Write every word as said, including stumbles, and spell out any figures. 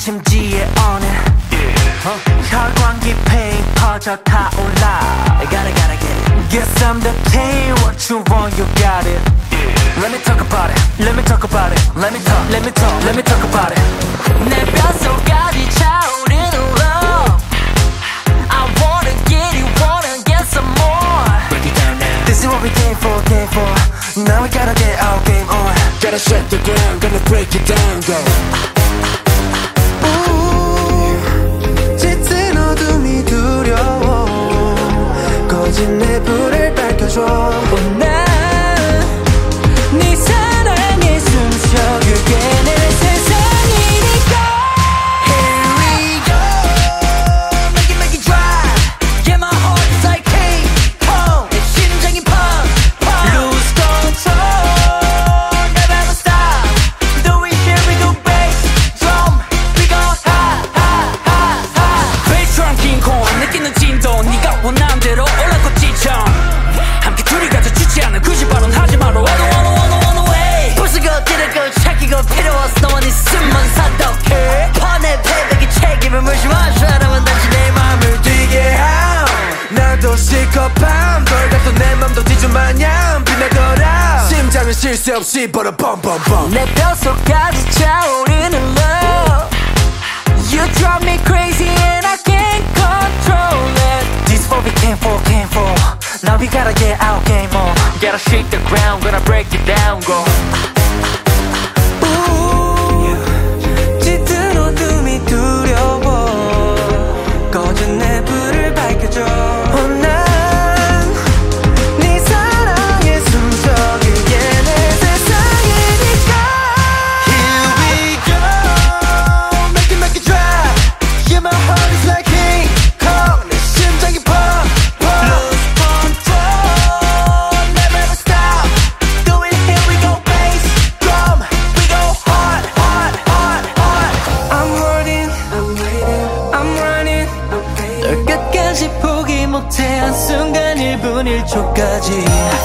심지에 오는 혈관 깊이 퍼져 타올라 I gotta gotta get it Guess I'm the king What you want you got it Let me talk about it Let me talk about it Let me talk Let me talk Let me talk about it 내 뼛속까지 차오르는 love I wanna get it Wanna get some more Break it down now This is what we came for Came for Now we gotta get our game on Gotta shake the ground Gonna break it down Go 짙은 어둠이 두려워 꺼진 내 불을 밝혀줘 난 네 사랑에 숨쉬어 그게 내 세상이니까 Here we go Make it make it drive Yeah my heart is like King Kong 내 심장이 pump pump Lose control Never ever stop Do it here we go bass drum We go high high high high Bass drum King Kong 느끼는 진도 네가 원하는 대로 올라고 지쳐 함께 둘이 가자 지치 않아 굳이 발언하지 마라 I don't wanna wanna wanna wait 부수고 찌르고 찾기고 필요 없어 너와 네 숨만 사독해 판에 패배기 책임을 물지 마 사람은 다시 내 맘을 뛰게 해 나도 실컷 밤 돌다 또 내 맘도 뒤좀 마냥 빛나더라 심장은 쉴 새 없이 벌어 범범범 내 뼛속까지 차오르는 love You drive me crazy and I can't control it This is what we came for, came for Now we gotta get our game on Gotta shake the ground, gonna break it down, go 짙은 어둠이 두려워 꺼진 내 불을 밝혀줘 난 네 사랑에 숨쉬어 그게 내 세상이니까 Here we go Make it make it drive Yeah my heart is like King Kong 내 심장이 pump pump Lose control Never ever stop Do it here we go bass drum We go hard hard hard hard I'm running I'm waiting I'm running I'm waiting 널 끝까지 포기 못해 한순간 일 분 일 초까지